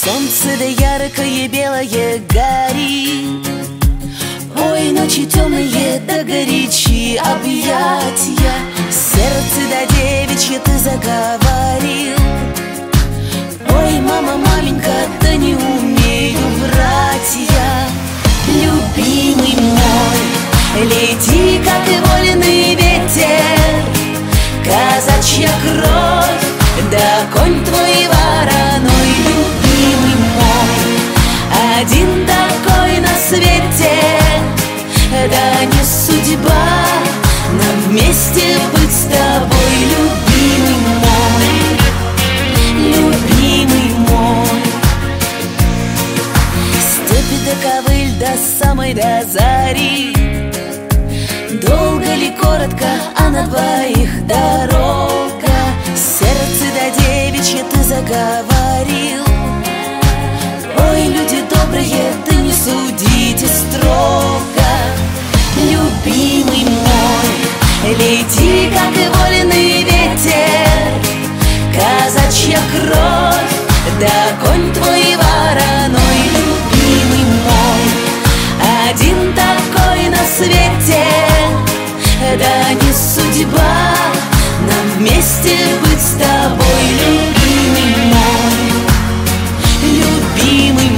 Солнце да яркое белое горит, ой, ночи темные да горячие объятия. Сердце да девичье ты заговорил, ой, мама, маменька, да не умею врать я. Любимый мой, лети, как и вольный ветер, казачья кровь, да конь твой вороной. Любимый мой, один такой на свете, да не судьба нам вместе быть с тобой. Любимый мой, любимый мой. Степи да ковыль до самой до зари, долго ли, коротко, а на двоих дорога. Сердце да девичье ты заговорил, ой, люди добрые, ты не судите строго. Любимый мой, лети, как и вольный ветер, казачья кровь, да конь твой вороной. Любимый мой, один такой на свете, да не судьба нам вместе быть с тобой. Любимый мой, любимый